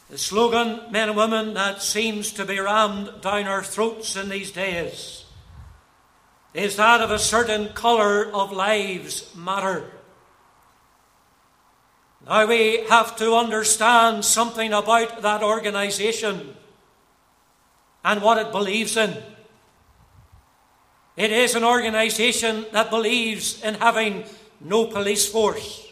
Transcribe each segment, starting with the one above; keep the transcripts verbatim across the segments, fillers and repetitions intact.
The slogan, men and women, that seems to be rammed down our throats in these days is that of a certain colour of lives matter. Now we have to understand something about that organisation and what it believes in. It is an organisation that believes in having no police force.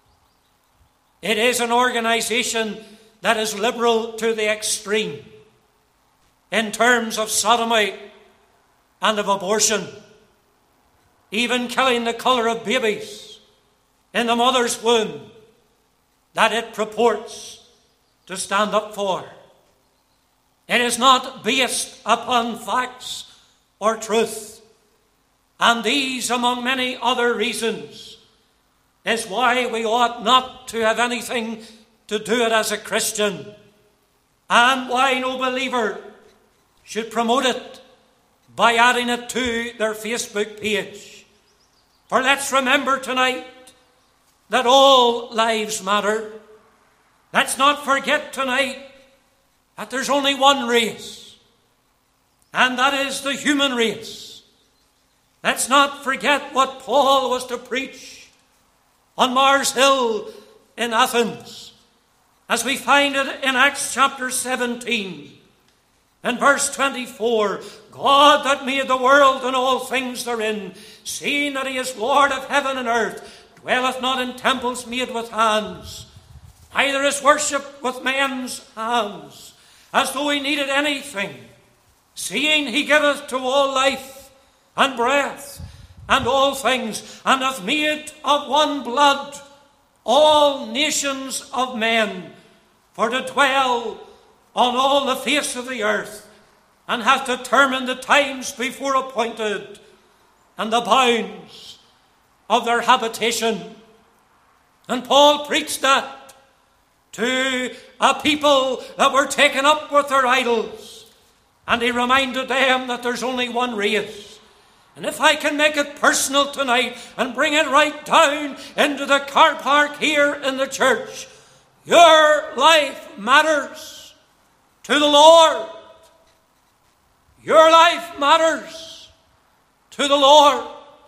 It is an organisation that is liberal to the extreme in terms of sodomy and of abortion, even killing the colour of babies in the mother's womb that it purports to stand up for. It is not based upon facts or truth. And these, among many other reasons, is why we ought not to have anything to do it as a Christian, and why no believer should promote it by adding it to their Facebook page. For let's remember tonight that all lives matter. Let's not forget tonight that there's only one race, and that is the human race. Let's not forget what Paul was to preach on Mars Hill in Athens, as we find it in Acts chapter seventeen and verse twenty-four. God that made the world and all things therein, seeing that he is Lord of heaven and earth, dwelleth not in temples made with hands, neither is worshipped with men's hands, as though he needed anything, seeing he giveth to all life and breath and all things, and hath made of one blood all nations of men, for to dwell on all the face of the earth, and hath determined the times before appointed, and the bounds of their habitation. And Paul preached that to a people that were taken up with their idols, and he reminded them that there's only one race. And if I can make it personal tonight and bring it right down into the car park here in the church, your life matters to the Lord. Your life matters to the Lord.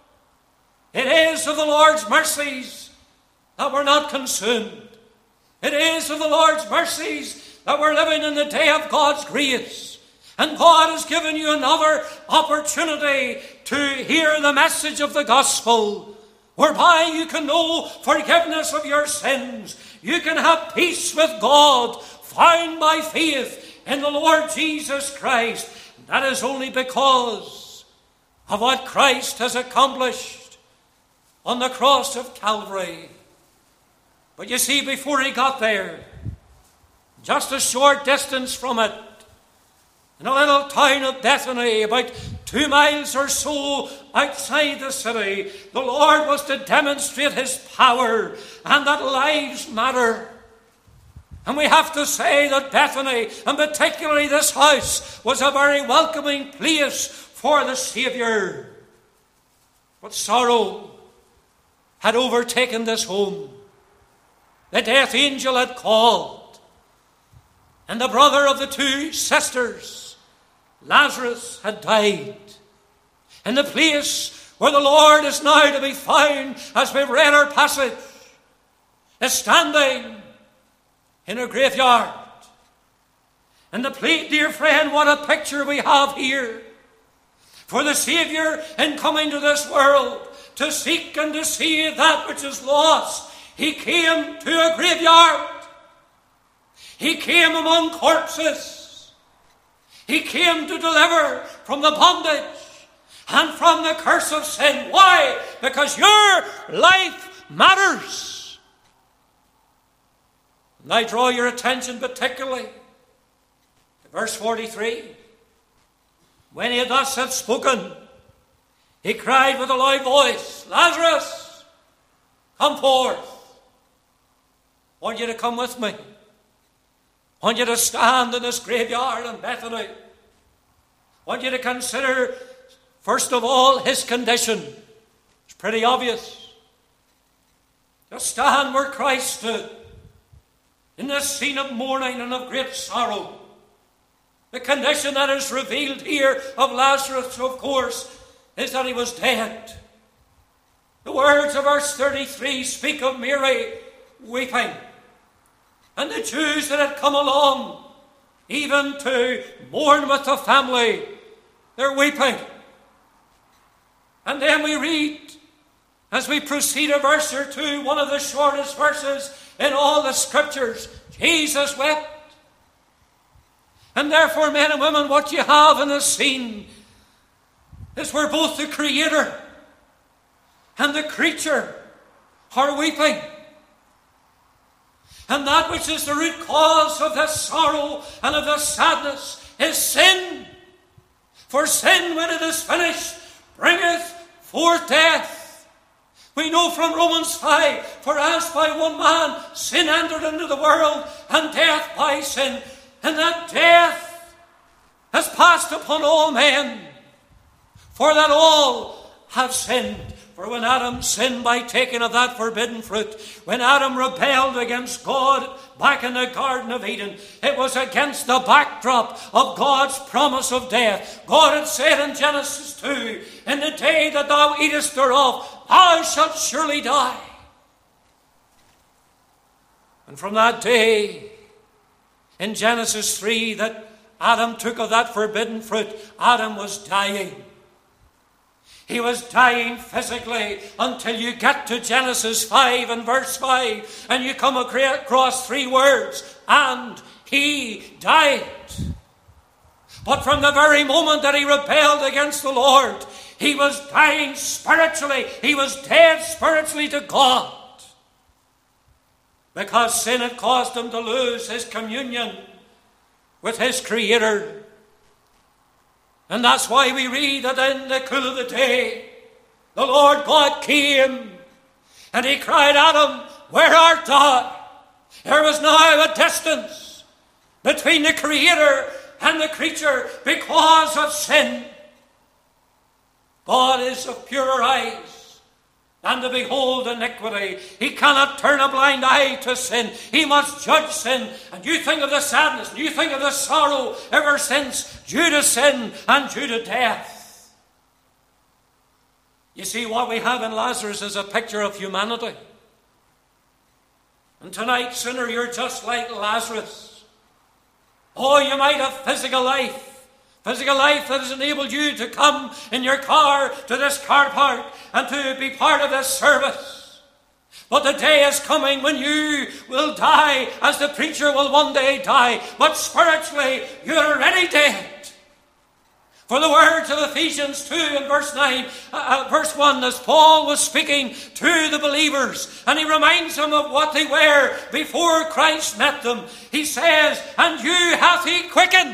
It is of the Lord's mercies that we're not consumed. It is of the Lord's mercies that we're living in the day of God's grace. And God has given you another opportunity to hear the message of the gospel, whereby you can know forgiveness of your sins. You can have peace with God, found by faith in the Lord Jesus Christ. That is only because of what Christ has accomplished on the cross of Calvary. But you see, before he got there, just a short distance from it, in a little town of Bethany, about two miles or so outside the city, the Lord was to demonstrate his power and that lives matter. And we have to say that Bethany, and particularly this house, was a very welcoming place for the Saviour. But sorrow had overtaken this home. The death angel had called, and the brother of the two sisters, Lazarus, had died. In the place where the Lord is now to be found, as we've read our passage, is standing in a graveyard. And the place, dear friend, what a picture we have here. For the Saviour, in coming to this world to seek and to save that which is lost, he came to a graveyard. He came among corpses. He came to deliver from the bondage and from the curse of sin. Why? Because your life matters. And I draw your attention particularly to verse forty-three. When he had thus had spoken, he cried with a loud voice, Lazarus, come forth. I want you to come with me. I want you to stand in this graveyard in Bethany. I want you to consider, first of all, his condition. It's pretty obvious. Just stand where Christ stood. in this scene of mourning and of great sorrow. The condition that is revealed here of Lazarus, of course, is that he was dead. The words of verse thirty-three speak of Mary weeping, and the Jews that had come along, even to mourn with the family, they're weeping. And then we read, as we proceed a verse or two, one of the shortest verses in all the Scriptures, Jesus wept. And therefore, men and women, what you have in this scene is where both the Creator and the creature are weeping. And that which is the root cause of this sorrow and of this sadness is sin. For sin, when it is finished, bringeth forth death. We know from Romans five, for as by one man sin entered into the world, and death by sin, and that death has passed upon all men, for that all have sinned. For when Adam sinned by taking of that forbidden fruit, when Adam rebelled against God back in the Garden of Eden, it was against the backdrop of God's promise of death. God had said in Genesis two, in the day that thou eatest thereof, thou shalt surely die. And from that day, in Genesis three, that Adam took of that forbidden fruit, Adam was dying. He was dying physically until you get to Genesis five and verse five, and you come across three words, and he died. But from the very moment that he rebelled against the Lord, he was dying spiritually. He was dead spiritually to God, because sin had caused him to lose his communion with his Creator. And that's why we read that in the cool of the day, the Lord God came, and he cried, Adam, where art thou? There was now a distance between the Creator and the creature because of sin. God is of purer eyes than to behold iniquity. He cannot turn a blind eye to sin. He must judge sin. And you think of the sadness, and you think of the sorrow ever since due to sin and due to death. You see, what we have in Lazarus is a picture of humanity. And tonight, sinner, you're just like Lazarus. Oh, you might have physical life. Physical life that has enabled you to come in your car to this car park and to be part of this service. But the day is coming when you will die as the preacher will one day die. But spiritually, you're already dead. For the words of Ephesians two and verse nine, uh, verse one, as Paul was speaking to the believers, and he reminds them of what they were before Christ met them. He says, and you hath he quickened.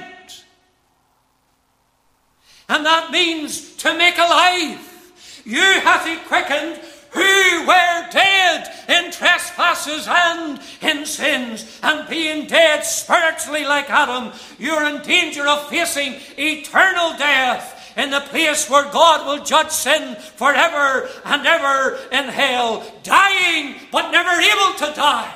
And that means to make alive. You hath he quickened who were dead in trespasses and in sins. And being dead spiritually like Adam, you're in danger of facing eternal death in the place where God will judge sin forever and ever in hell. Dying, but never able to die.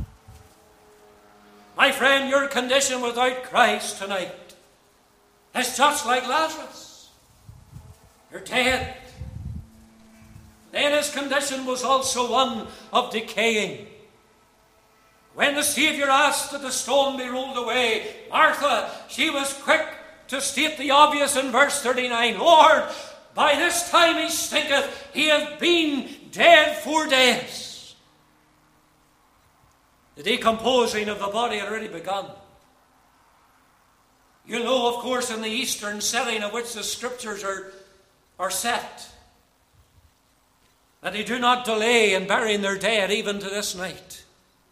My friend, your condition without Christ tonight is just like Lazarus. You're dead. Then his condition was also one of decaying. When the Saviour asked that the stone be rolled away, Martha, she was quick to state the obvious in verse thirty-nine. Lord, by this time he stinketh, he hath been dead four days. The decomposing of the body had already begun. You know, of course, in the Eastern setting of which the Scriptures are are set, that they do not delay in burying their dead even to this night.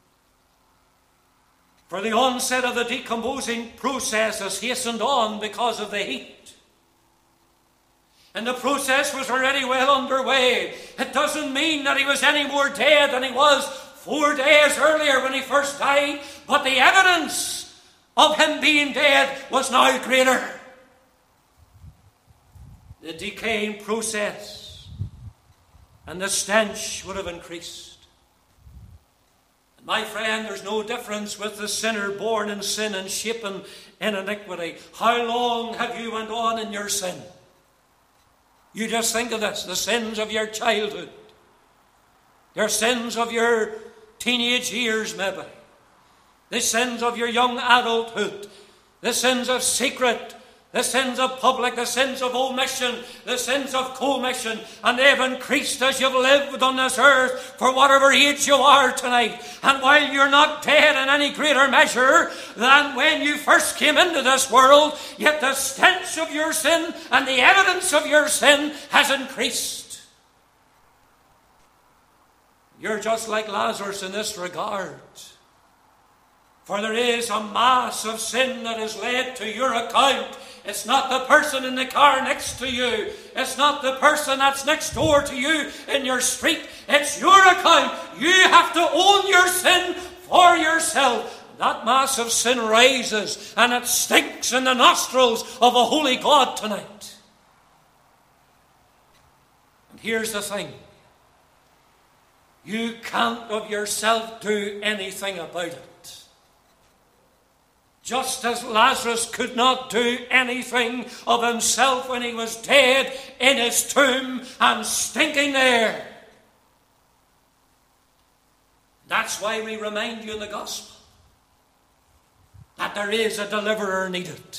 For the onset of the decomposing process has hastened on because of the heat. And the process was already well underway. It doesn't mean that he was any more dead than he was four days earlier when he first died, but the evidence of him being dead was now greater. The decaying process and the stench would have increased. My friend, there's no difference with the sinner born in sin and shapen in iniquity. How long have you went on in your sin? You just think of this, the sins of your childhood, your sins of your teenage years maybe, the sins of your young adulthood, the sins of secret, the sins of public, the sins of omission, the sins of commission, and they've increased as you've lived on this earth for whatever age you are tonight. And while you're not dead in any greater measure than when you first came into this world, yet the stench of your sin and the evidence of your sin has increased. You're just like Lazarus in this regard. For there is a mass of sin that is laid to your account. It's not the person in the car next to you. It's not the person that's next door to you in your street. It's your account. You have to own your sin for yourself. That mass of sin rises and it stinks in the nostrils of a holy God tonight. And here's the thing. You can't of yourself do anything about it. Just as Lazarus could not do anything of himself when he was dead in his tomb and stinking there. That's why we remind you in the gospel that there is a deliverer needed.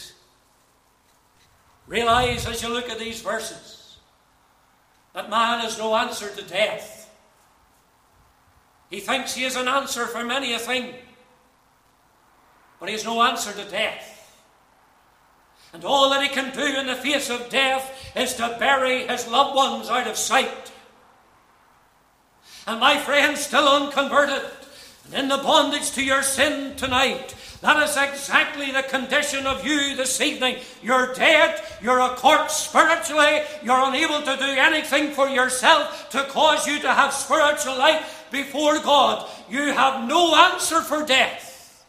Realize as you look at these verses that man has no answer to death. He thinks he has an answer for many a thing, but he has no answer to death. And all that he can do in the face of death is to bury his loved ones out of sight. And my friend, still unconverted, and in the bondage to your sin tonight, that is exactly the condition of you this evening. You're dead, you're a corpse spiritually, you're unable to do anything for yourself to cause you to have spiritual life before God. You have no answer for death.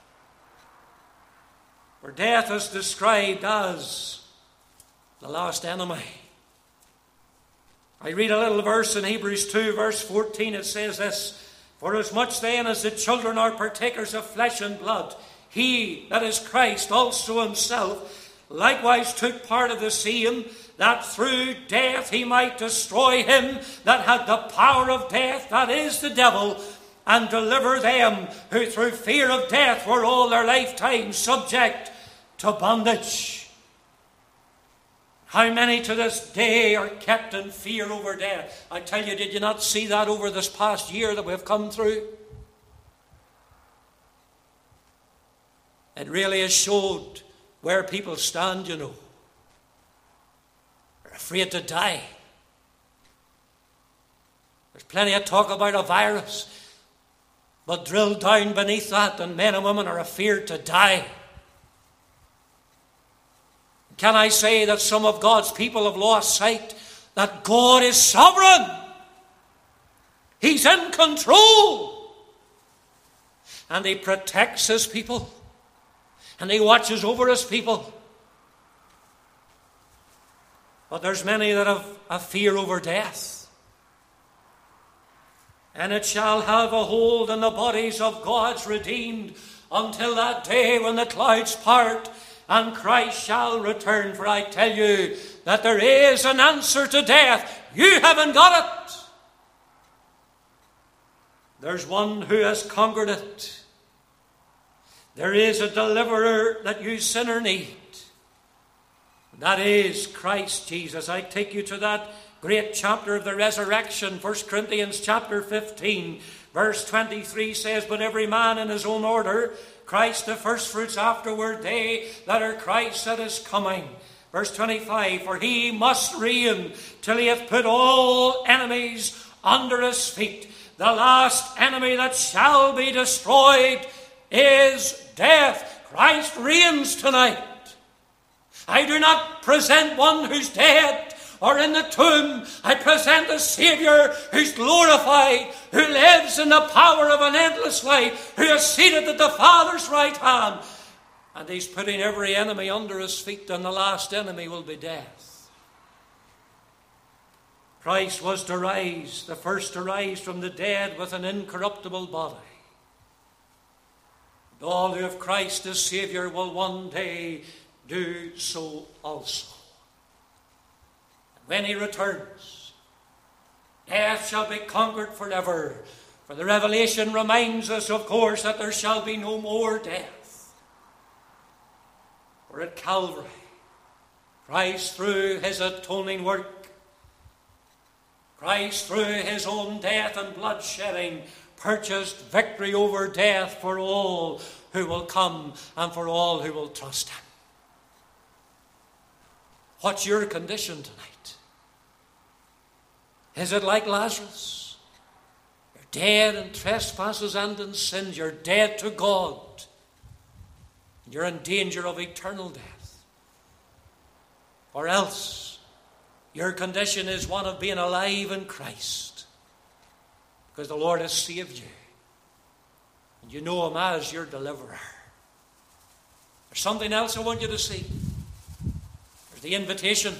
For death is described as the last enemy. I read a little verse in Hebrews two, verse fourteen. It says this, "For as much then as the children are partakers of flesh and blood, he, that is Christ, also himself, likewise took part of the same, that through death he might destroy him that had the power of death, that is the devil, and deliver them who through fear of death were all their lifetime subject to bondage." How many to this day are kept in fear over death? I tell you, did you not see that over this past year that we've come through? It really has showed where people stand, you know. They're afraid to die. There's plenty of talk about a virus, but drilled down beneath that, and men and women are afraid to die. Can I say that some of God's people have lost sight that God is sovereign? He's in control. And he protects his people. And he watches over his people. But there's many that have a fear over death. And it shall have a hold on the bodies of God's redeemed until that day when the clouds part and Christ shall return. For I tell you that there is an answer to death. You haven't got it. There's one who has conquered it. There is a deliverer that you sinner need. That is Christ Jesus. I take you to that great chapter of the resurrection. First Corinthians chapter fifteen, verse twenty-three says, "But every man in his own order, Christ the firstfruits, afterward they that are Christ that is coming." Verse twenty-five, "For he must reign till he hath put all enemies under his feet." The last enemy that shall be destroyed is death. Christ reigns tonight. I do not present one who's dead or in the tomb. I present a Saviour who's glorified, who lives in the power of an endless life, who is seated at the Father's right hand. And he's putting every enemy under his feet, and the last enemy will be death. Christ was to rise, the first to rise from the dead with an incorruptible body. And all who have Christ as Saviour will one day do so also. And when he returns, death shall be conquered forever. For the Revelation reminds us, of course, that there shall be no more death. For at Calvary, Christ through his atoning work, Christ through his own death and blood shedding, purchased victory over death for all who will come and for all who will trust him. What's your condition tonight? Is it like Lazarus? You're dead in trespasses and in sins. You're dead to God. You're in danger of eternal death. Or else, your condition is one of being alive in Christ, because the Lord has saved you, and you know him as your deliverer. There's something else I want you to see. There's the invitation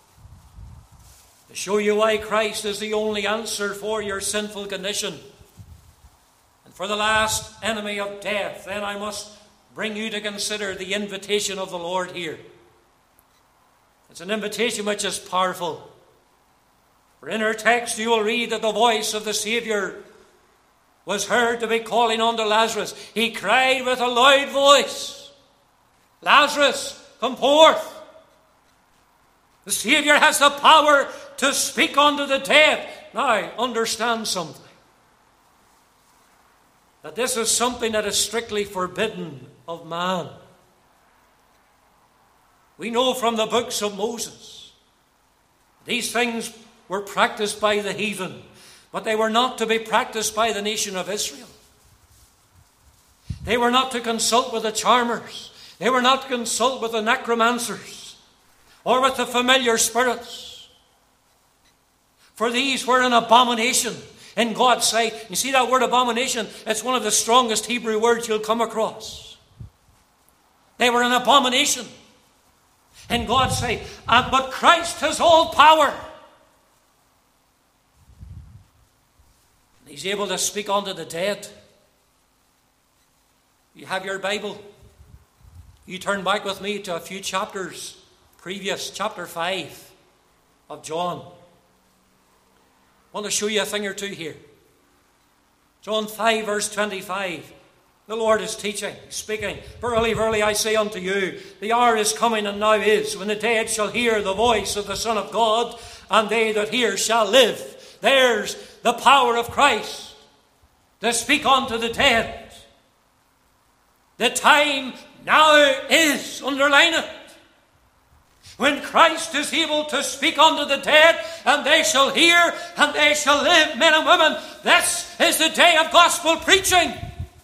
to show you why Christ is the only answer for your sinful condition. And for the last enemy of death, then I must bring you to consider the invitation of the Lord here. It's an invitation which is powerful. For in our text you will read that the voice of the Saviour was heard to be calling unto Lazarus. He cried with a loud voice, Lazarus, come forth. The Saviour has the power to speak unto the dead. Now, understand something. That this is something that is strictly forbidden of man. We know from the books of Moses, these things were practiced by the heathen, but they were not to be practiced by the nation of Israel. They were not to consult with the charmers. They were not to consult with the necromancers or with the familiar spirits. For these were an abomination in God's sight. You see that word abomination? It's one of the strongest Hebrew words you'll come across. They were an abomination in God's sight. Uh, but Christ has all power. He's able to speak unto the dead. You have your Bible. You turn back with me to a few chapters previous, chapter five of John. I want to show you a thing or two here. John five, verse twenty-five. The Lord is teaching, speaking. Verily, verily, I say unto you, the hour is coming and now is, when the dead shall hear the voice of the Son of God, and they that hear shall live. There's the power of Christ to speak unto the dead. The time now is, underline it, when Christ is able to speak unto the dead, and they shall hear, and they shall live, men and women. This is the day of gospel preaching.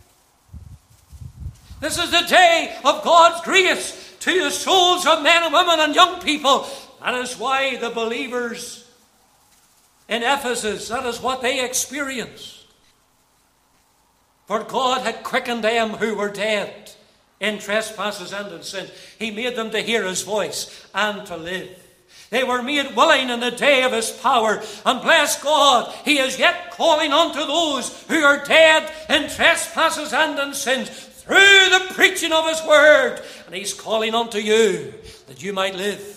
This is the day of God's grace to the souls of men and women and young people. That is why the believers in Ephesus, that is what they experienced. For God had quickened them who were dead in trespasses and in sins. He made them to hear his voice and to live. They were made willing in the day of his power. And bless God, he is yet calling unto those who are dead in trespasses and in sins through the preaching of his word. And he's calling unto you that you might live.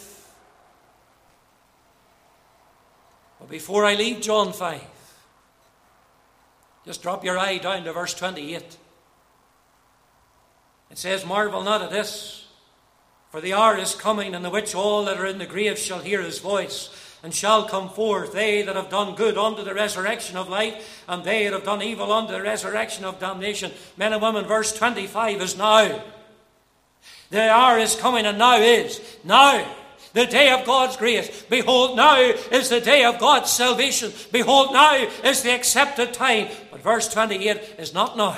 But before I leave John five, just drop your eye down to verse twenty-eight. It says, marvel not at this, for the hour is coming in the which all that are in the grave shall hear his voice, and shall come forth, they that have done good unto the resurrection of life, and they that have done evil unto the resurrection of damnation. Men and women, verse twenty-five is now. The hour is coming, and now is. Now, the day of God's grace. Behold, now is the day of God's salvation. Behold, now is the accepted time. But verse twenty-eight is not now.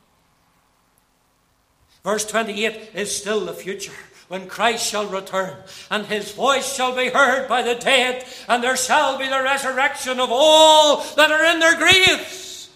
Verse twenty-eight is still the future, when Christ shall return, and his voice shall be heard by the dead, and there shall be the resurrection of all that are in their graves.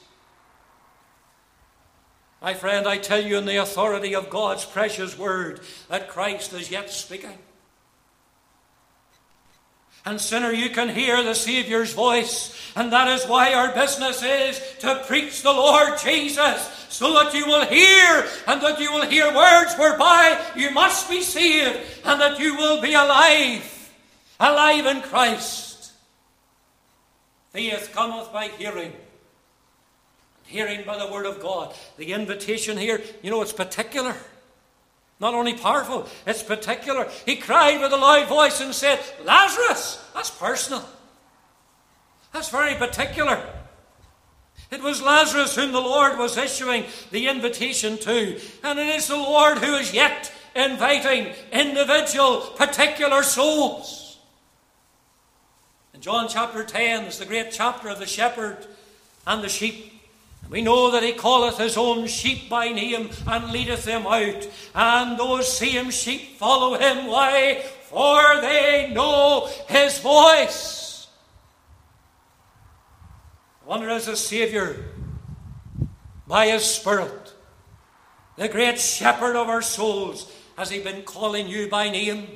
My friend, I tell you in the authority of God's precious word that Christ is yet speaking. And sinner, you can hear the Saviour's voice. And that is why our business is to preach the Lord Jesus, so that you will hear, and that you will hear words whereby you must be saved, and that you will be alive, alive in Christ. Faith cometh by hearing, hearing by the word of God. The invitation here, you know, it's particular. Not only powerful, it's particular. He cried with a loud voice and said, Lazarus! That's personal. That's very particular. It was Lazarus whom the Lord was issuing the invitation to. And it is the Lord who is yet inviting individual, particular souls. In John chapter ten is the great chapter of the shepherd and the sheep. We know that he calleth his own sheep by name and leadeth them out. And those same sheep follow him. Why? For they know his voice. I wonder, as the Saviour, by his Spirit, the great shepherd of our souls, has he been calling you by name?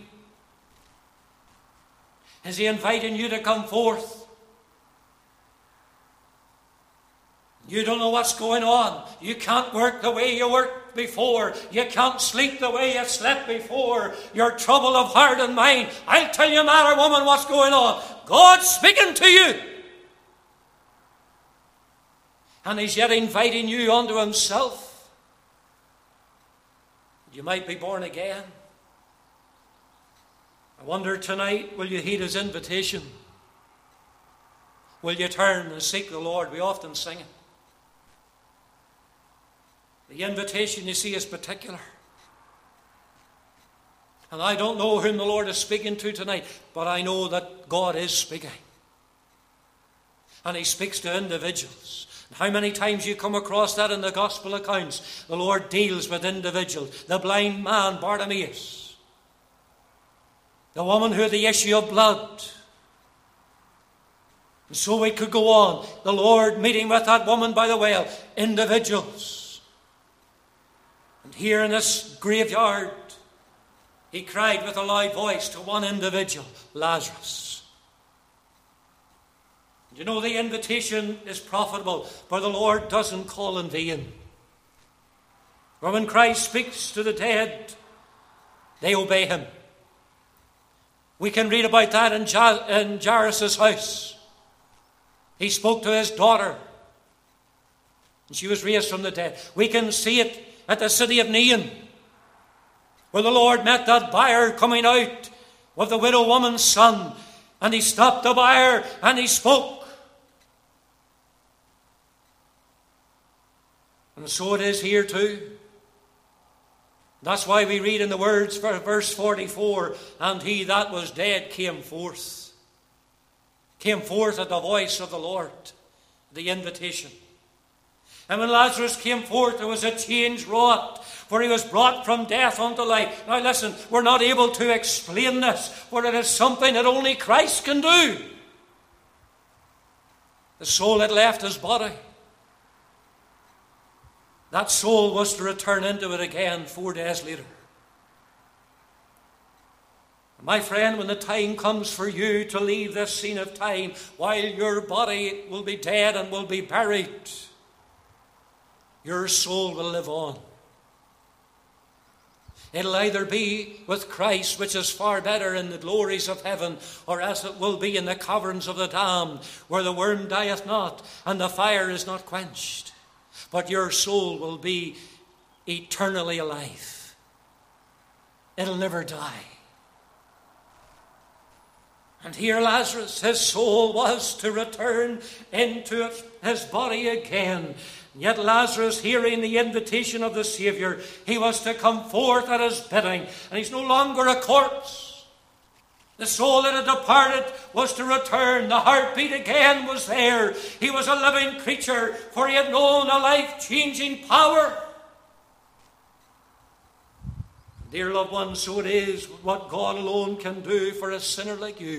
Is he inviting you to come forth? You don't know what's going on. You can't work the way you worked before. You can't sleep the way you slept before. You're trouble of heart and mind. I'll tell you, man or woman, what's going on. God's speaking to you. And he's yet inviting you unto himself. You might be born again. I wonder tonight, will you heed his invitation? Will you turn and seek the Lord? We often sing it. The invitation, you see, is particular. And I don't know whom the Lord is speaking to tonight, but I know that God is speaking. And he speaks to individuals. And how many times you come across that in the gospel accounts? The Lord deals with individuals. The blind man, Bartimaeus. The woman who had the issue of blood. And so we could go on. The Lord meeting with that woman by the well. Individuals. And here in this graveyard, he cried with a loud voice to one individual, Lazarus. And you know, the invitation is profitable, for the Lord doesn't call in vain. For when Christ speaks to the dead, they obey him. We can read about that in, ja- in Jairus' house. He spoke to his daughter, and she was raised from the dead. We can see it at the city of Nain, where the Lord met that buyer coming out with the widow woman's son, and he stopped the buyer and he spoke. And so it is here too. That's why we read in the words for verse forty-four, and he that was dead came forth. Came forth at the voice of the Lord, the invitation. And when Lazarus came forth, there was a change wrought, for he was brought from death unto life. Now listen, we're not able to explain this, for it is something that only Christ can do. The soul had left his body. That soul was to return into it again four days later. My friend, when the time comes for you to leave this scene of time, while your body will be dead and will be buried, your soul will live on. It'll either be with Christ, which is far better, in the glories of heaven, or else it will be in the caverns of the damned, where the worm dieth not and the fire is not quenched. But your soul will be eternally alive. It'll never die. And here Lazarus, his soul was to return into his body again. Yet Lazarus, hearing the invitation of the Saviour, he was to come forth at his bidding. And he's no longer a corpse. The soul that had departed was to return. The heartbeat again was there. He was a living creature, for he had known a life-changing power. Dear loved ones, so it is what God alone can do for a sinner like you.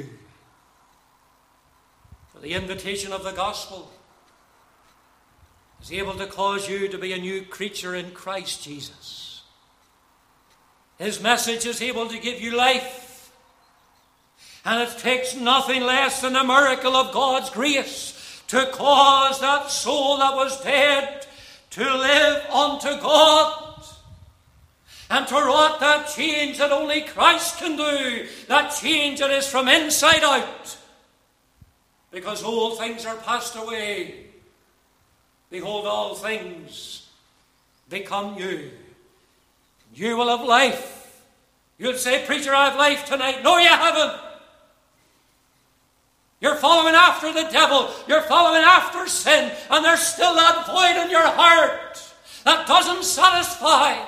For the invitation of the gospel is able to cause you to be a new creature in Christ Jesus. His message is able to give you life And it takes nothing less than a miracle of God's grace to cause that soul that was dead to live unto God. And to wrought that change that only Christ can do. That change that is from inside out. Because old things are passed away. Behold, all things become new. You will have life. You'll say, preacher, I have life tonight. No, you haven't. You're following after the devil. You're following after sin. And there's still that void in your heart that doesn't satisfy.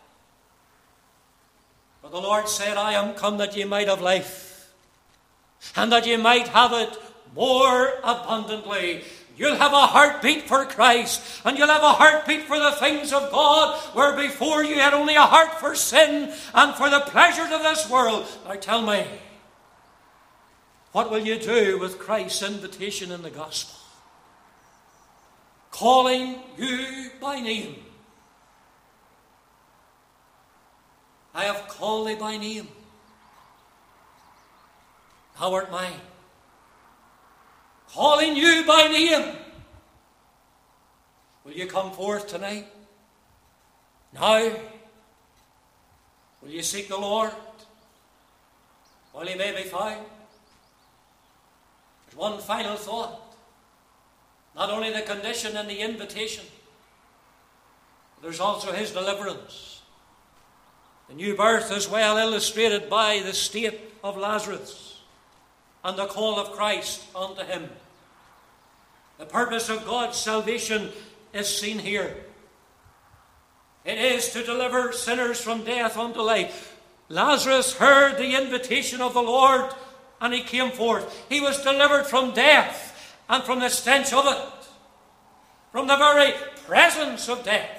But the Lord said, I am come that ye might have life, and that ye might have it more abundantly. You'll have a heartbeat for Christ, and you'll have a heartbeat for the things of God, where before you had only a heart for sin and for the pleasures of this world. Now tell me, what will you do with Christ's invitation in the gospel? Calling you by name. I have called thee by name. Thou art mine. Calling you by name. Will you come forth tonight? Now? Will you seek the Lord while he may be found? There's one final thought. Not only the condition and the invitation, but there's also his deliverance. The new birth is well illustrated by the state of Lazarus and the call of Christ unto him. The purpose of God's salvation is seen here. It is to deliver sinners from death unto life. Lazarus heard the invitation of the Lord and he came forth. He was delivered from death and from the stench of it, from the very presence of death.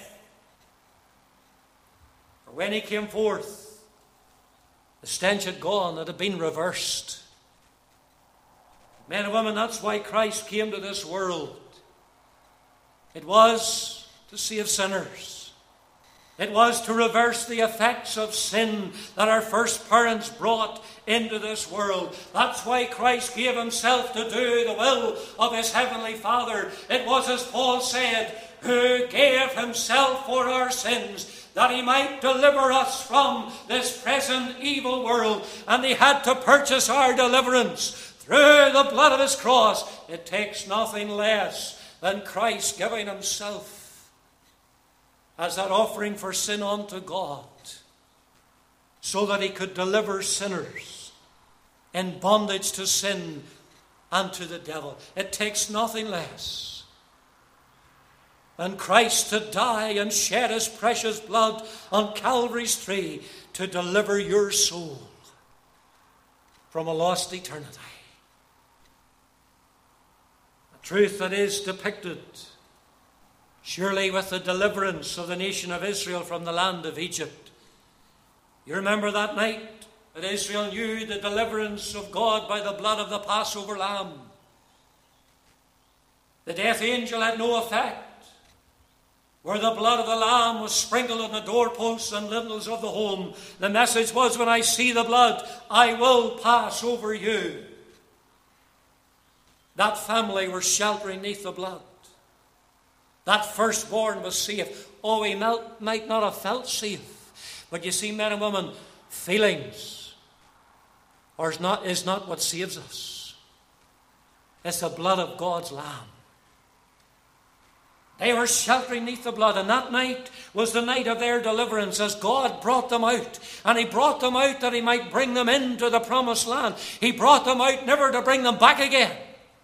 When he came forth, the stench had gone, it had been reversed. Men and women, that's why Christ came to this world. It was to save sinners. It was to reverse the effects of sin that our first parents brought into this world. That's why Christ gave himself to do the will of his heavenly Father. It was, as Paul said, who gave himself for our sins, that he might deliver us from this present evil world. And he had to purchase our deliverance through the blood of his cross. It takes nothing less than Christ giving himself as that offering for sin unto God, so that he could deliver sinners in bondage to sin and to the devil. It takes nothing less than Christ to die and shed his precious blood on Calvary's tree to deliver your soul from a lost eternity. A truth that is depicted surely with the deliverance of the nation of Israel from the land of Egypt. You remember that night that Israel knew the deliverance of God by the blood of the Passover lamb. The death angel had no effect. Where the blood of the lamb was sprinkled on the doorposts and lintels of the home, the message was, when I see the blood, I will pass over you. That family were sheltering neath the blood. That firstborn was safe. Oh, he might not have felt safe. But you see, men and women, feelings or is not, is not what saves us. It's the blood of God's Lamb. They were sheltering neath the blood, and that night was the night of their deliverance as God brought them out. And he brought them out that he might bring them into the promised land. He brought them out never to bring them back again.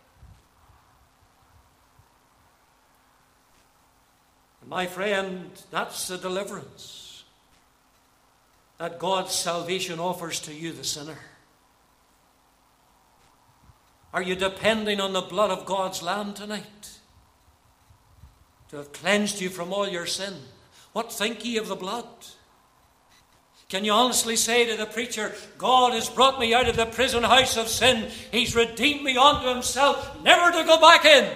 My friend, that's the deliverance that God's salvation offers to you, the sinner. Are you depending on the blood of God's Lamb tonight to have cleansed you from all your sin? What think ye of the blood? Can you honestly say to the preacher, God has brought me out of the prison house of sin. He's redeemed me unto himself, never to go back in?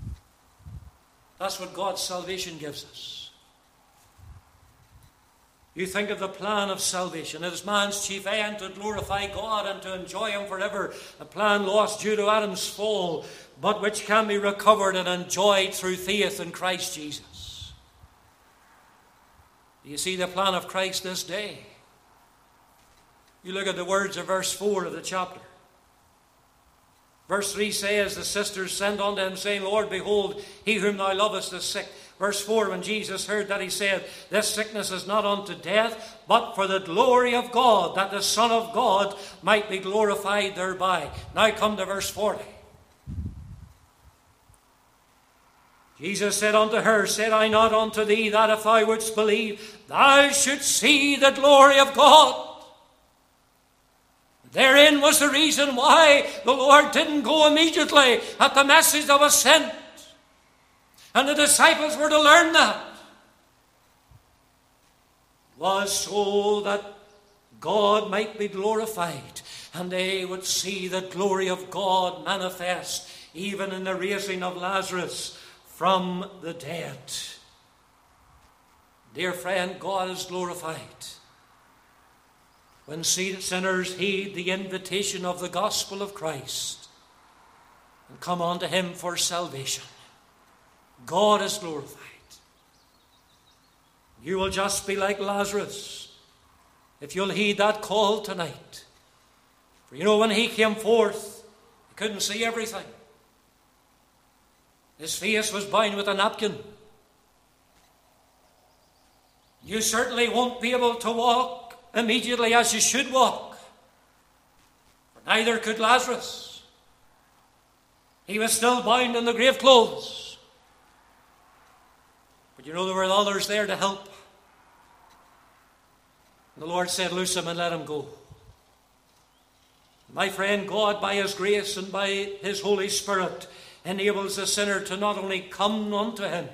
That's what God's salvation gives us. You think of the plan of salvation. It is man's chief end to glorify God and to enjoy Him forever. A plan lost due to Adam's fall, but which can be recovered and enjoyed through faith in Christ Jesus. Do you see the plan of Christ this day? You look at the words of verse four of the chapter. Verse three says, the sisters sent unto him, saying, Lord, behold, he whom thou lovest is sick. Verse four, when Jesus heard that, he said, this sickness is not unto death, but for the glory of God, that the Son of God might be glorified thereby. Now come to verse forty. Jesus said unto her, said I not unto thee that if thou wouldst believe, thou shouldst see the glory of God? Therein was the reason why the Lord didn't go immediately at the message that was sent. And the disciples were to learn that. It was so that God might be glorified, and they would see the glory of God manifest, even in the raising of Lazarus from the dead. Dear friend, God is glorified when sinners heed the invitation of the gospel of Christ and come unto Him for salvation. God is glorified. You will just be like Lazarus if you'll heed that call tonight. For you know, when he came forth, he couldn't see everything. His face was bound with a napkin. You certainly won't be able to walk immediately as you should walk. For neither could Lazarus. He was still bound in the grave clothes. But you know, there were others there to help. And the Lord said, loose him and let him go. My friend, God, by His grace and by His Holy Spirit, enables the sinner to not only come unto Him,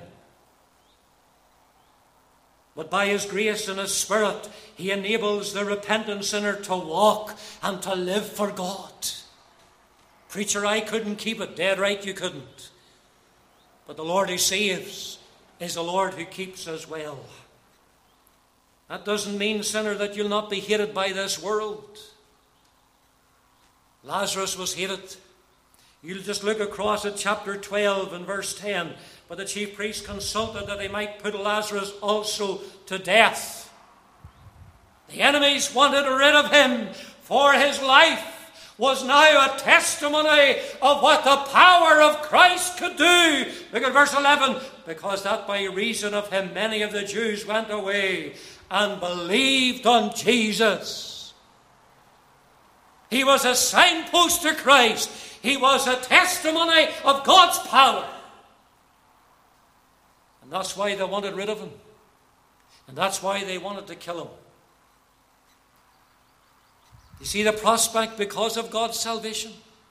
but by His grace and His Spirit, He enables the repentant sinner to walk and to live for God. Preacher, I couldn't keep it. Dead right, you couldn't. But the Lord who saves is the Lord who keeps as well. That doesn't mean, sinner, that you'll not be hated by this world. Lazarus was hated. You'll just look across at chapter twelve and verse ten. But the chief priest consulted that they might put Lazarus also to death. The enemies wanted rid of him, for his life was now a testimony of what the power of Christ could do. Look at verse eleven. Because that by reason of him many of the Jews went away and believed on Jesus. He was a signpost to Christ. He was a testimony of God's power. And that's why they wanted rid of him. And that's why they wanted to kill him. You see the prospect because of God's salvation?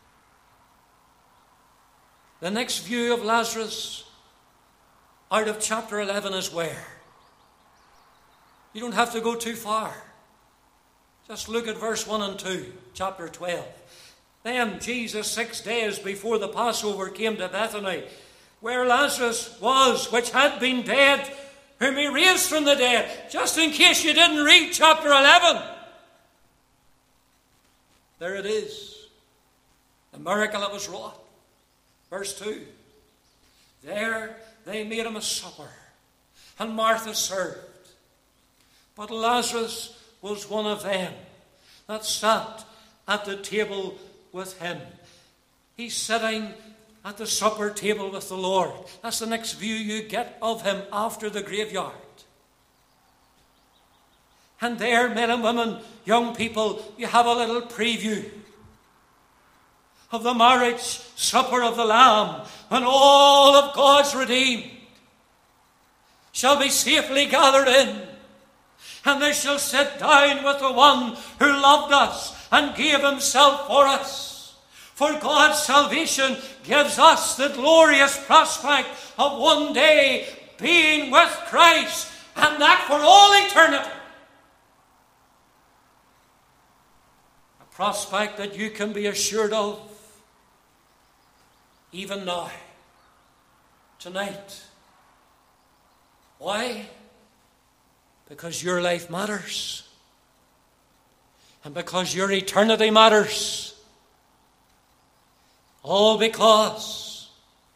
The next view of Lazarus out of chapter eleven is where? You don't have to go too far. Just look at verse one and two, chapter twelve. Then Jesus, six days before the Passover, came to Bethany, where Lazarus was, which had been dead, whom He raised from the dead. Just in case you didn't read chapter eleven. There it is. The miracle that was wrought. Verse two. There they made him a supper, and Martha served. But Lazarus was one of them that sat at the table with him. He's sitting at the supper table with the Lord. That's the next view you get of him after the graveyard. And there, men and women, young people, you have a little preview of the marriage supper of the Lamb, when all of God's redeemed shall be safely gathered in, and they shall sit down with the one who loved us and gave himself for us. For God's salvation gives us the glorious prospect of one day being with Christ, and that for all eternity. A prospect that you can be assured of even now, tonight. Why? Because your life matters. And because your eternity matters. All because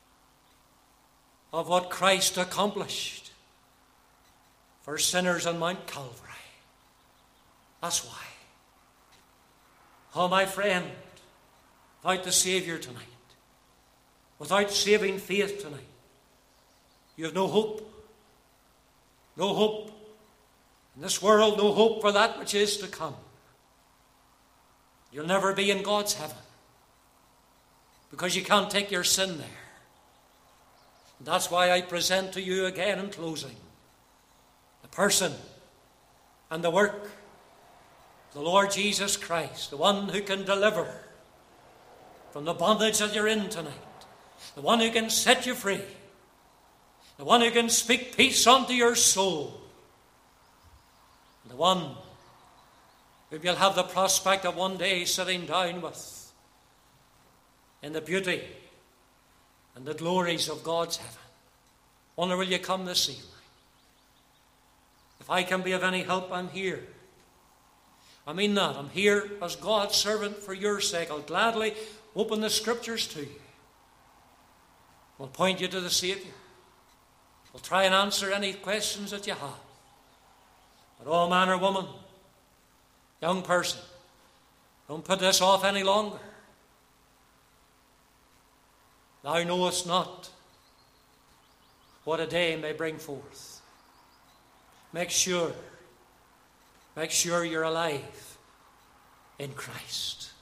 of what Christ accomplished for sinners on Mount Calvary. That's why. Oh, my friend, without the Saviour tonight, without saving faith tonight, you have no hope. No hope in this world, no hope for that which is to come. You'll never be in God's heaven because you can't take your sin there. And that's why I present to you again in closing the person and the work of the Lord Jesus Christ, the one who can deliver from the bondage that you're in tonight, the one who can set you free, the one who can speak peace unto your soul, and the one whom you'll have the prospect of one day sitting down with in the beauty and the glories of God's heaven. Wonder, will you come this evening? If I can be of any help, I'm here. I mean that. I'm here as God's servant for your sake. I'll gladly open the Scriptures to you. We'll point you to the Saviour. We'll try and answer any questions that you have. But oh, man or woman, young person, don't put this off any longer. Thou knowest not what a day may bring forth. Make sure, make sure you're alive in Christ.